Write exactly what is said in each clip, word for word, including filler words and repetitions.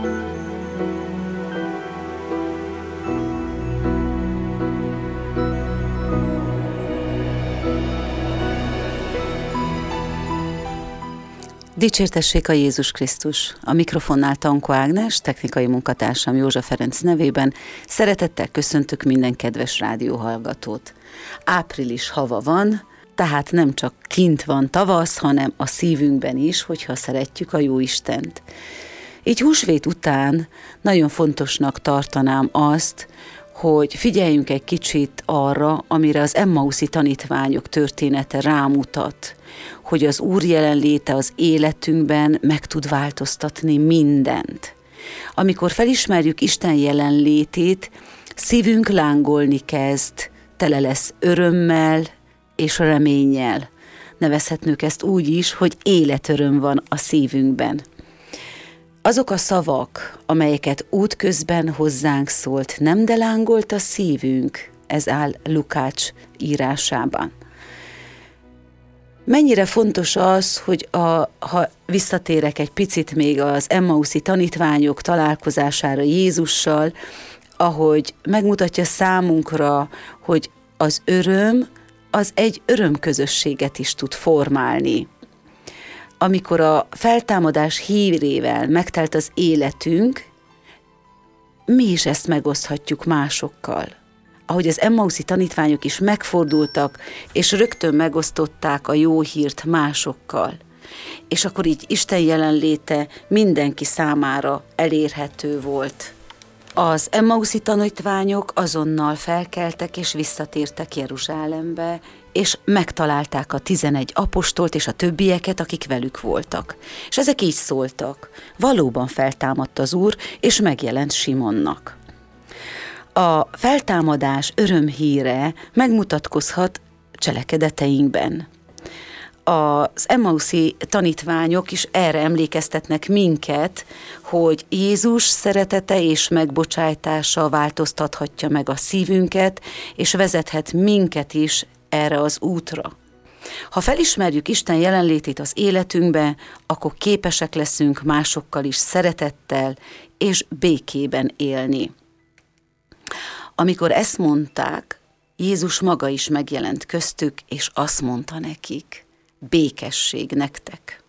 Dicsértessék a Jézus Krisztus! A mikrofonnál Tankó Ágnes, technikai munkatársam Józsa Ferenc nevében szeretettel köszöntök minden kedves rádióhallgatót. Április hava van, tehát nem csak kint van tavasz, hanem a szívünkben is, hogyha szeretjük a Jóistent. Így húsvét után nagyon fontosnak tartanám azt, hogy figyeljünk egy kicsit arra, amire az emmauszi tanítványok története rámutat, hogy az Úr jelenléte az életünkben meg tud változtatni mindent. Amikor felismerjük Isten jelenlétét, szívünk lángolni kezd, tele lesz örömmel és reménnyel. Nevezhetnünk ezt úgy is, hogy életöröm van a szívünkben. Azok a szavak, amelyeket útközben hozzánk szólt, nem de lángolt a szívünk, ez áll Lukács írásában. Mennyire fontos az, hogy a, ha visszatérek egy picit még az emmauszi tanítványok találkozására Jézussal, ahogy megmutatja számunkra, hogy az öröm, az egy örömközösséget is tud formálni. Amikor a feltámadás hírével megtelt az életünk, mi is ezt megoszthatjuk másokkal. Ahogy az emmauszi tanítványok is megfordultak, és rögtön megosztották a jó hírt másokkal. És akkor így Isten jelenléte mindenki számára elérhető volt. Az emmauszi tanítványok azonnal felkeltek és visszatértek Jeruzsálembe, és megtalálták a tizenegy apostolt és a többieket, akik velük voltak. És ezek így szóltak: valóban feltámadt az Úr, és megjelent Simonnak. A feltámadás örömhíre megmutatkozhat cselekedeteinkben. Az emmauszi tanítványok is erre emlékeztetnek minket, hogy Jézus szeretete és megbocsájtása változtathatja meg a szívünket, és vezethet minket is erre az útra. Ha felismerjük Isten jelenlétét az életünkbe, akkor képesek leszünk másokkal is szeretettel és békében élni. Amikor ezt mondták, Jézus maga is megjelent köztük, és azt mondta nekik: békesség nektek.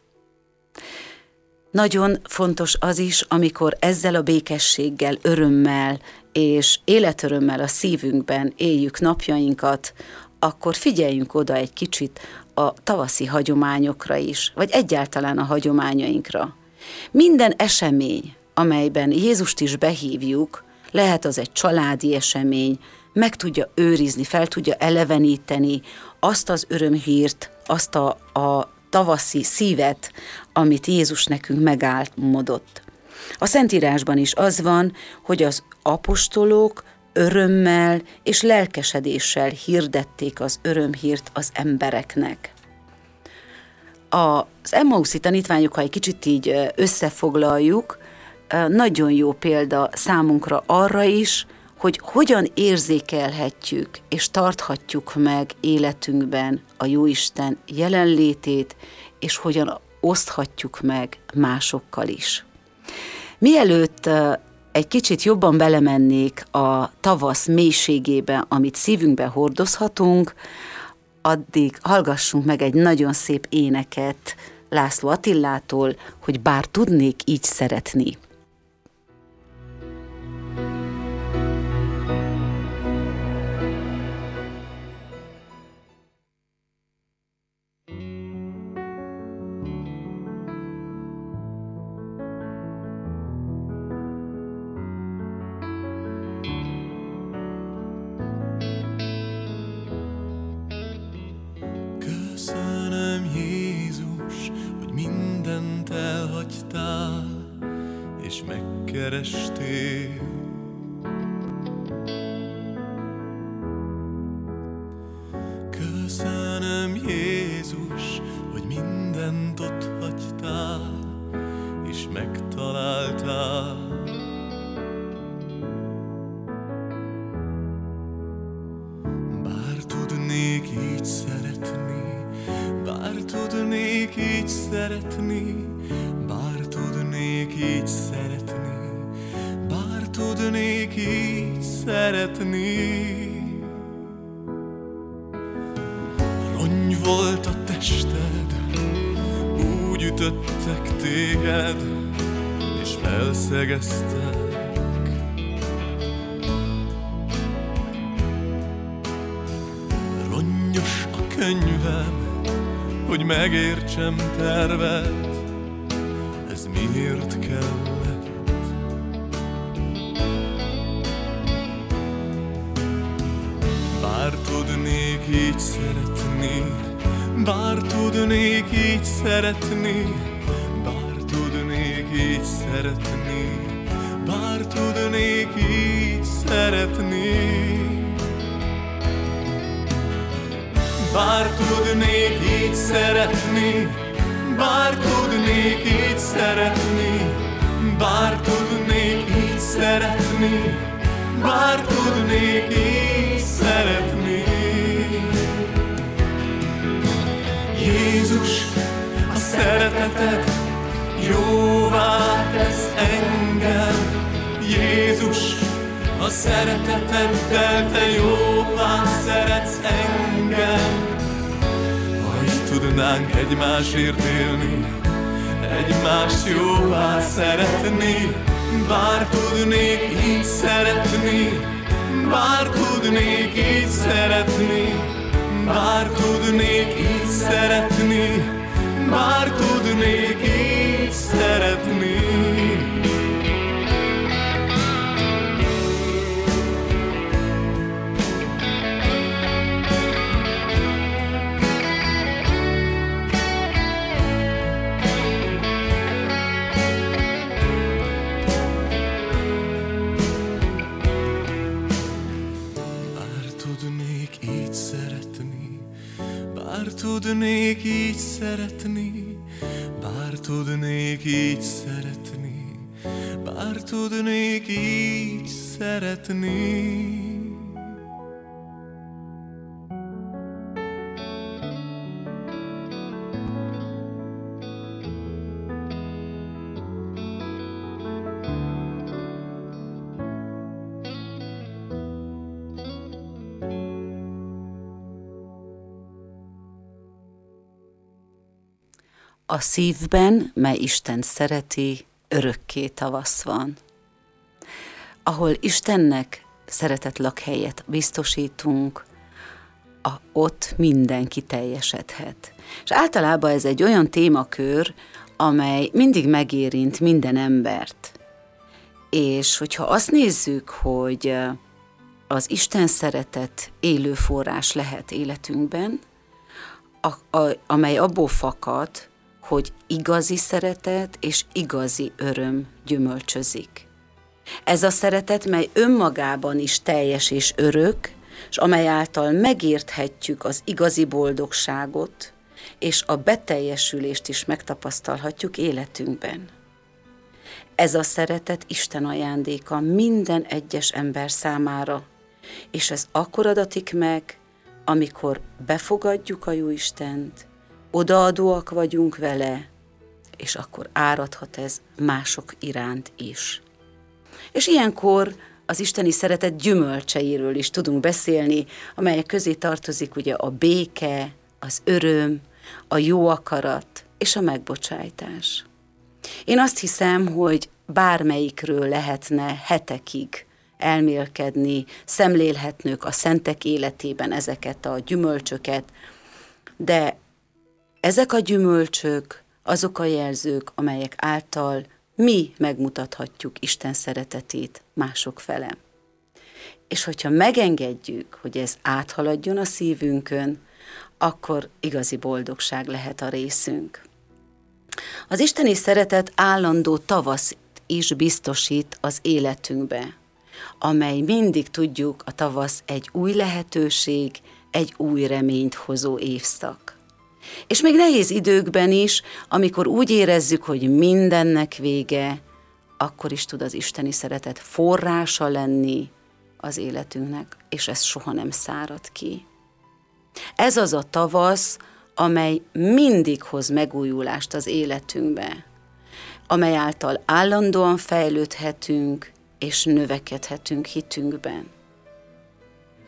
Nagyon fontos az is, amikor ezzel a békességgel, örömmel és életörömmel a szívünkben éljük napjainkat, akkor figyeljünk oda egy kicsit a tavaszi hagyományokra is, vagy egyáltalán a hagyományainkra. Minden esemény, amelyben Jézust is behívjuk, lehet az egy családi esemény, meg tudja őrizni, fel tudja eleveníteni azt az örömhírt, azt a, a tavaszi szívet, amit Jézus nekünk megálmodott. A Szentírásban is az van, hogy az apostolok örömmel és lelkesedéssel hirdették az örömhírt az embereknek. Az emmauszi tanítványok, ha egy kicsit így összefoglaljuk, nagyon jó példa számunkra arra is, hogy hogyan érzékelhetjük és tarthatjuk meg életünkben a Jóisten jelenlétét, és hogyan oszthatjuk meg másokkal is. Mielőtt egy kicsit jobban belemennék a tavasz mélységébe, amit szívünkbe hordozhatunk, addig hallgassunk meg egy nagyon szép éneket László Attilától, hogy bár tudnék így szeretni. Köszönöm, Jézus, hogy mindent elhagytál, és megkerestél. Köszönöm, Jézus, hogy mindent ott hagytál, és megtaláltál. Bár tudnék így szeretni, bár tudnék így szeretni, bár tudnék így szeretni, szeretni. Rongy volt a tested, úgy ütöttek téged, és felszegeztek. Rongyos a könyvem, hogy megértsem terved, ez miért kellett? Bár tudnék így szeretni, bár tudnék így szeretni, bár tudnék így szeretni, bár tudnék így szeretni. Bár tudnék így szeretni, bár tudnék így szeretni, bár tudnék így szeretni, bár tudnék így szeretni. Jézus, a szereteted jóvá tesz engem. Jézus, a szereteteddel te jóvá szeretsz engem. Ha így tudnánk egymásért élni, egymást jóvá szeretni, bár tudnék így szeretni, bár tudnék így szeretni, bár tudnék így szeretni, bár tudnék így szeretni. Bár tudnék így szeretni, bár tudnék így szeretni, bár tudnék így szeretni. A szívben, mely Isten szereti, örökké tavasz van. Ahol Istennek szeretett lakhelyet biztosítunk, a, ott mindenki teljesedhet. És általában ez egy olyan témakör, amely mindig megérint minden embert. És hogyha azt nézzük, hogy az Isten szeretet élő forrás lehet életünkben, a, a, amely abból fakad, hogy igazi szeretet és igazi öröm gyümölcsözik. Ez a szeretet, mely önmagában is teljes és örök, és amely által megérthetjük az igazi boldogságot, és a beteljesülést is megtapasztalhatjuk életünkben. Ez a szeretet Isten ajándéka minden egyes ember számára, és ez akkor adatik meg, amikor befogadjuk a Jóistent, odaadóak vagyunk vele, és akkor áradhat ez mások iránt is. És ilyenkor az isteni szeretet gyümölcseiről is tudunk beszélni, amelyek közé tartozik ugye a béke, az öröm, a jó akarat és a megbocsájtás. Én azt hiszem, hogy bármelyikről lehetne hetekig elmélkedni, szemlélhetnünk a szentek életében ezeket a gyümölcsöket, de ezek a gyümölcsök azok a jelzők, amelyek által mi megmutathatjuk Isten szeretetét mások fele. És hogyha megengedjük, hogy ez áthaladjon a szívünkön, akkor igazi boldogság lehet a részünk. Az isteni szeretet állandó tavaszt is biztosít az életünkbe, amely mindig tudjuk, a tavasz egy új lehetőség, egy új reményt hozó évszak. És még nehéz időkben is, amikor úgy érezzük, hogy mindennek vége, akkor is tud az isteni szeretet forrása lenni az életünknek, és ez soha nem szárad ki. Ez az a tavasz, amely mindig hoz megújulást az életünkbe, amely által állandóan fejlődhetünk és növekedhetünk hitünkben.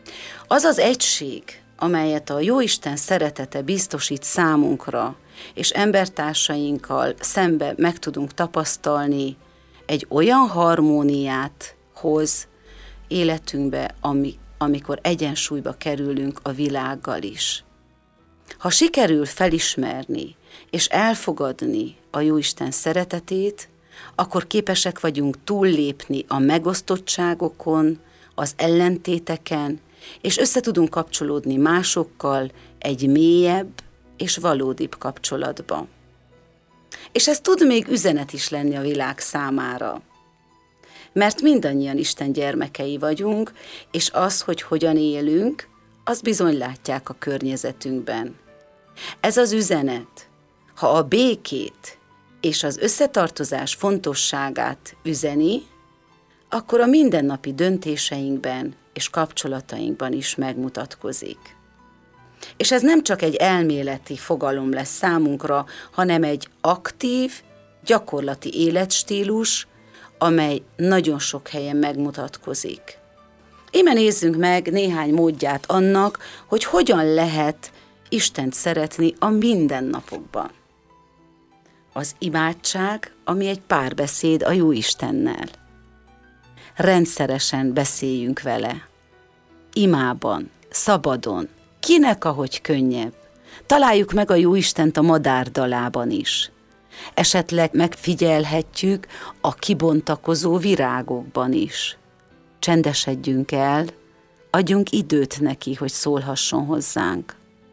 Az az egység, amelyet a Jóisten szeretete biztosít számunkra, és embertársainkkal szembe meg tudunk tapasztalni, egy olyan harmóniát hoz életünkbe, ami, amikor egyensúlyba kerülünk a világgal is. Ha sikerül felismerni és elfogadni a Jóisten szeretetét, akkor képesek vagyunk túllépni a megosztottságokon, az ellentéteken, és össze tudunk kapcsolódni másokkal egy mélyebb és valódibb kapcsolatba. És ez tud még üzenet is lenni a világ számára. Mert mindannyian Isten gyermekei vagyunk, és az, hogy hogyan élünk, azt bizony látják a környezetünkben. Ez az üzenet, ha a békét és az összetartozás fontosságát üzeni, akkor a mindennapi döntéseinkben és kapcsolatainkban is megmutatkozik. És ez nem csak egy elméleti fogalom lesz számunkra, hanem egy aktív, gyakorlati életstílus, amely nagyon sok helyen megmutatkozik. Íme nézzünk meg néhány módját annak, hogy hogyan lehet Istent szeretni a mindennapokban. Az imádság, ami egy párbeszéd a Jóistennel. Rendszeresen beszéljünk vele. Imában, szabadon, kinek ahogy könnyebb. Találjuk meg a Jóistent a madárdalában is. Esetleg megfigyelhetjük a kibontakozó virágokban is. Csendesedjünk el, adjunk időt neki, hogy szólhasson hozzánk.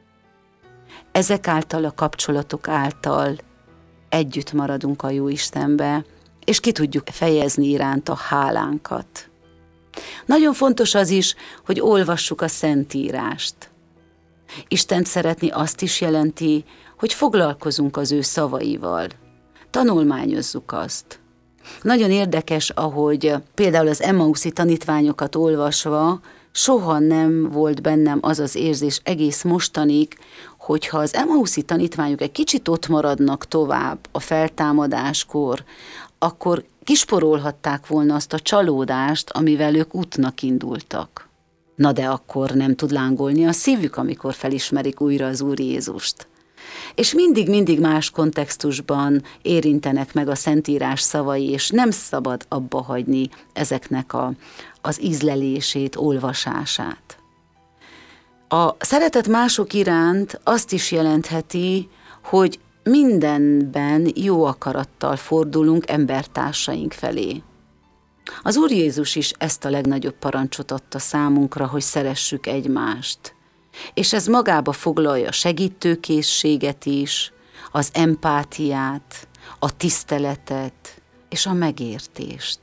Ezek által, a kapcsolatok által együtt maradunk a Jóistenbe, és ki tudjuk fejezni iránt a hálánkat. Nagyon fontos az is, hogy olvassuk a Szentírást. Istent szeretni azt is jelenti, hogy foglalkozunk az ő szavaival. Tanulmányozzuk azt. Nagyon érdekes, ahogy például az Emmauszi tanítványokat olvasva soha nem volt bennem az az érzés egész mostanig, hogyha az Emmauszi tanítványok egy kicsit ott maradnak tovább a feltámadáskor, akkor kisporolhatták volna azt a csalódást, amivel ők útnak indultak. Na de akkor nem tud lángolni a szívük, amikor felismerik újra az Úr Jézust. És mindig-mindig más kontextusban érintenek meg a Szentírás szavai, és nem szabad abba hagyni ezeknek a, az ízlelését, olvasását. A szeretet mások iránt azt is jelentheti, hogy mindenben jó akarattal fordulunk embertársaink felé. Az Úr Jézus is ezt a legnagyobb parancsot adta számunkra, hogy szeressük egymást. És ez magába foglalja a segítőkészséget is, az empátiát, a tiszteletet és a megértést.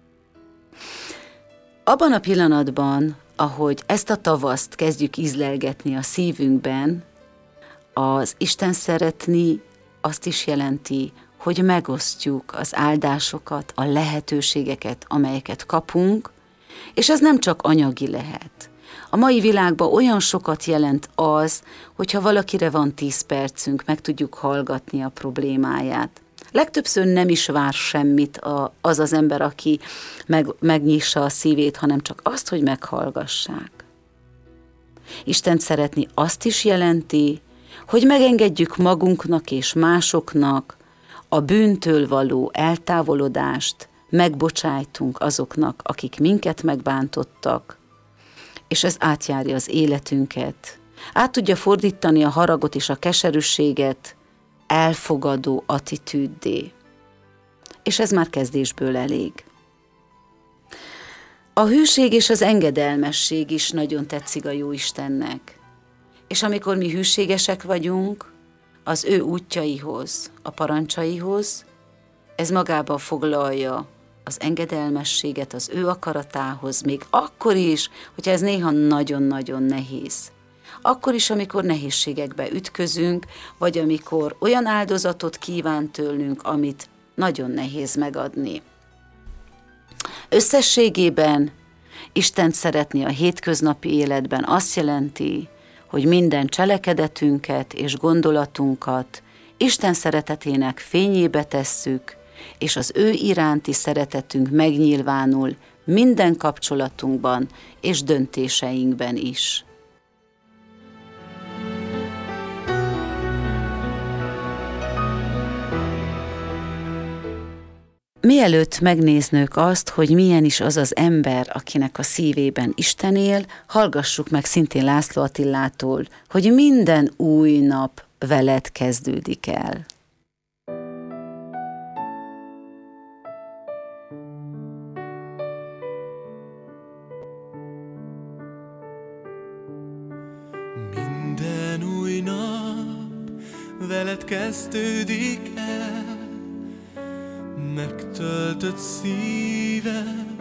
Abban a pillanatban, ahogy ezt a tavaszt kezdjük ízlelgetni a szívünkben, az Isten szeretni azt is jelenti, hogy megosztjuk az áldásokat, a lehetőségeket, amelyeket kapunk, és ez nem csak anyagi lehet. A mai világban olyan sokat jelent az, hogyha valakire van tíz percünk, meg tudjuk hallgatni a problémáját. Legtöbbször nem is vár semmit az az ember, aki meg, megnyissa a szívét, hanem csak azt, hogy meghallgassák. Istent szeretni azt is jelenti, hogy megengedjük magunknak és másoknak a bűntől való eltávolodást, megbocsájtunk azoknak, akik minket megbántottak, és ez átjárja az életünket. Át tudja fordítani a haragot és a keserűséget elfogadó attitűddé. És ez már kezdésből elég. A hűség és az engedelmesség is nagyon tetszik a Jóistennek. És amikor mi hűségesek vagyunk az ő útjaihoz, a parancsaihoz, ez magába foglalja az engedelmességet az ő akaratához, még akkor is, hogyha ez néha nagyon-nagyon nehéz. Akkor is, amikor nehézségekbe ütközünk, vagy amikor olyan áldozatot kíván tőlünk, amit nagyon nehéz megadni. Összességében Istent szeretni a hétköznapi életben azt jelenti, hogy minden cselekedetünket és gondolatunkat Isten szeretetének fényébe tesszük, és az ő iránti szeretetünk megnyilvánul minden kapcsolatunkban és döntéseinkben is. Mielőtt megnéznünk azt, hogy milyen is az az ember, akinek a szívében Isten él, hallgassuk meg szintén László Attilától, hogy minden új nap veled kezdődik el. Minden új nap veled kezdődik el, megtöltött szívem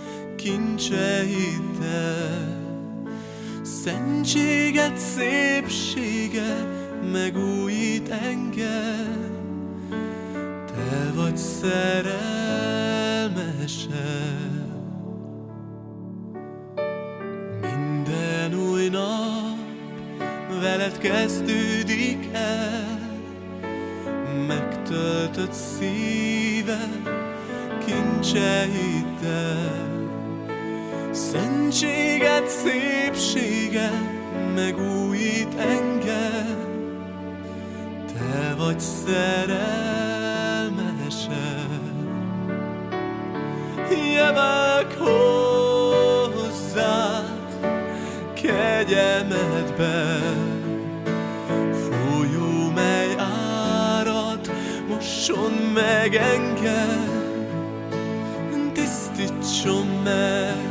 kincseiddel. Szentséged, szépsége megújít engem, te vagy szerelmesem. Minden új nap veled kezdődik el, megtöltött szívem kincseiddel. Szentséged, szépséged megújít engem, te vagy szerelmesem. Jövök hozzád kegyelmedbe, folyó, mely árad, mosson meg engem, tisztítson meg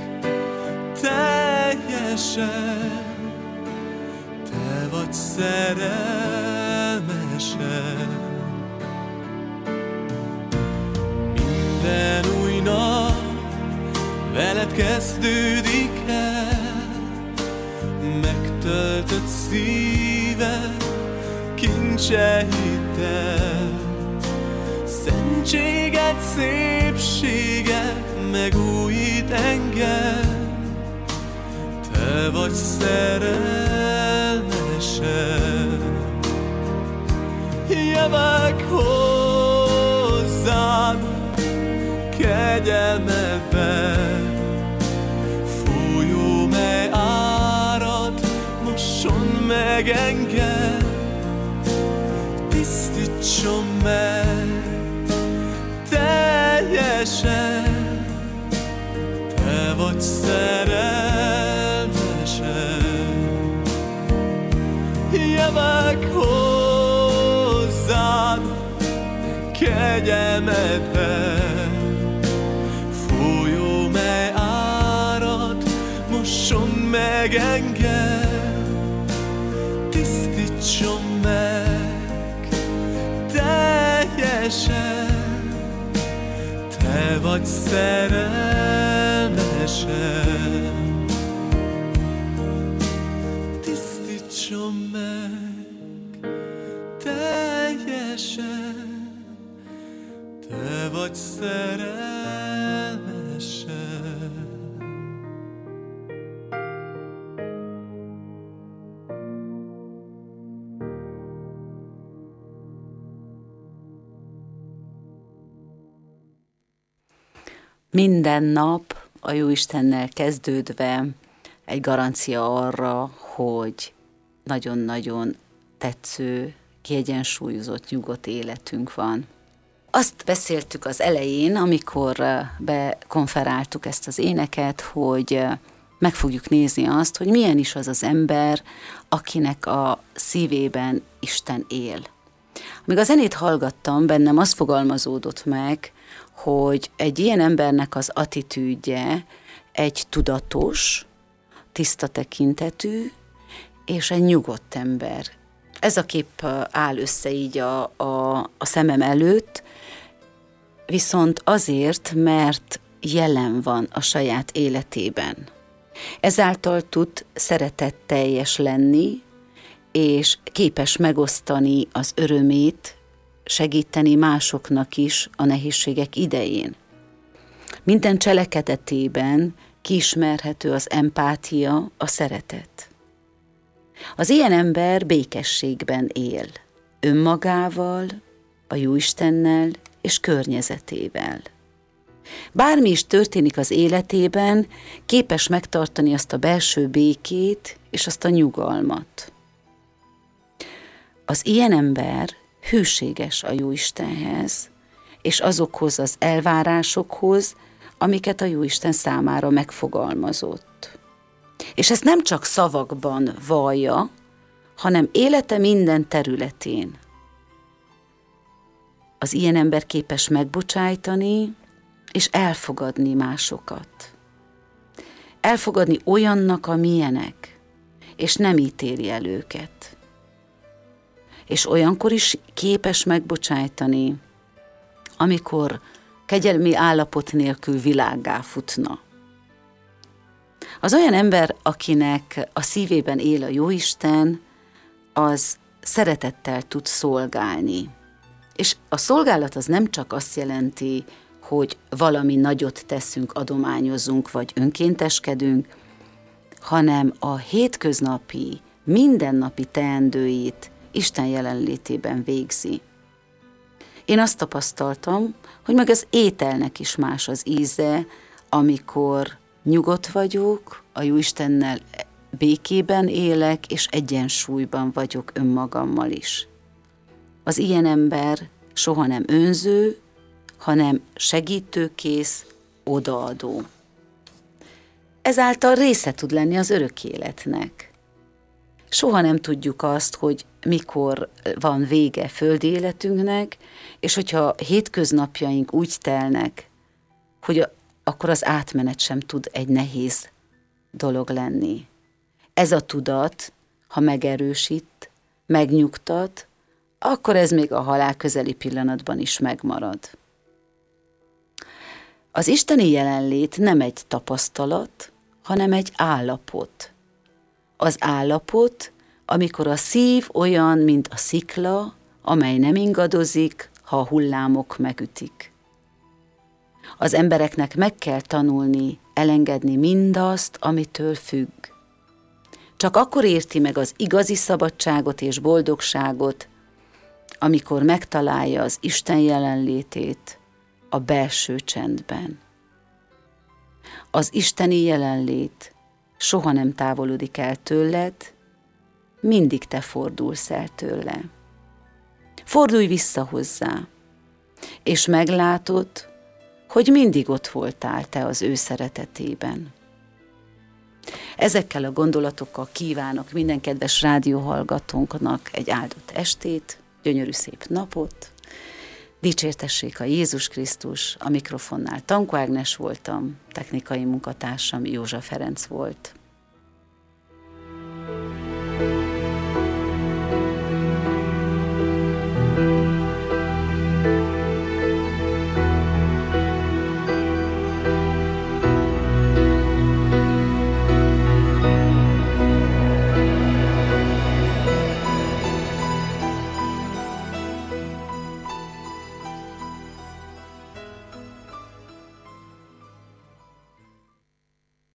teljesen, te vagy szerelmesem. Minden új nap veled kezdődik el, megtöltött szívem kincseiddel. Szentséged, szépséged megújít engem, te vagy szerelmesem. Jövök hozzád kegyelmedbe, folyó, mely árad, mosson meg engem, tisztítson meg teljesen, te vagy szerelmesem. Jövök hozzád kegyelmedbe, folyó, mely árad, mosson meg engem, tisztítson meg teljesen, te vagy szerelmesem. Tisztítson meg teljesen, te vagy szerelmesem. Minden nap a Jóistennel kezdődve egy garancia arra, hogy nagyon-nagyon tetsző, kiegyensúlyozott, nyugodt életünk van. Azt beszéltük az elején, amikor bekonferáltuk ezt az éneket, hogy meg fogjuk nézni azt, hogy milyen is az az ember, akinek a szívében Isten él. Amíg a zenét hallgattam, bennem az fogalmazódott meg, hogy egy ilyen embernek az attitűdje egy tudatos, tiszta tekintetű és egy nyugodt ember. Ez a kép áll össze így a, a, a szemem előtt, viszont azért, mert jelen van a saját életében. Ezáltal tud szeretetteljes lenni, és képes megosztani az örömét, segíteni másoknak is a nehézségek idején. Minden cselekedetében kiismerhető az empátia, a szeretet. Az ilyen ember békességben él, önmagával, a Jóistennel és környezetével. Bármi is történik az életében, képes megtartani azt a belső békét és azt a nyugalmat. Az ilyen ember hűséges a Jóistenhez, és azokhoz az elvárásokhoz, amiket a Jóisten számára megfogalmazott. És ezt nem csak szavakban vallja, hanem élete minden területén. Az ilyen ember képes megbocsájtani, és elfogadni másokat. Elfogadni olyannak, amilyenek, és nem ítéli el őket. És olyankor is képes megbocsájtani, amikor kegyelmi állapot nélkül világgá futna. Az olyan ember, akinek a szívében él a Jóisten, az szeretettel tud szolgálni. És a szolgálat az nem csak azt jelenti, hogy valami nagyot teszünk, adományozunk, vagy önkénteskedünk, hanem a hétköznapi, mindennapi teendőit Isten jelenlétében végzi. Én azt tapasztaltam, hogy meg az ételnek is más az íze, amikor nyugodt vagyok, a Jóistennel békében élek, és egyensúlyban vagyok önmagammal is. Az ilyen ember soha nem önző, hanem segítőkész, odaadó. Ezáltal része tud lenni az örök életnek. Soha nem tudjuk azt, hogy mikor van vége földi életünknek, és hogyha hétköznapjaink úgy telnek, hogy a, akkor az átmenet sem tud egy nehéz dolog lenni. Ez a tudat, ha megerősít, megnyugtat, akkor ez még a halál közeli pillanatban is megmarad. Az isteni jelenlét nem egy tapasztalat, hanem egy állapot. Az állapot, amikor a szív olyan, mint a szikla, amely nem ingadozik, ha a hullámok megütik. Az embereknek meg kell tanulni, elengedni mindazt, amitől függ. Csak akkor érti meg az igazi szabadságot és boldogságot, amikor megtalálja az Isten jelenlétét a belső csendben. Az isteni jelenlét soha nem távolodik el tőled, mindig te fordulsz el tőle. Fordulj vissza hozzá, és meglátod, hogy mindig ott voltál te az ő szeretetében. Ezekkel a gondolatokkal kívánok minden kedves rádióhallgatónknak egy áldott estét, gyönyörű szép napot. Dicsértessék a Jézus Krisztus, a mikrofonnál Tankó Ágnes voltam, technikai munkatársam Józsa Ferenc volt.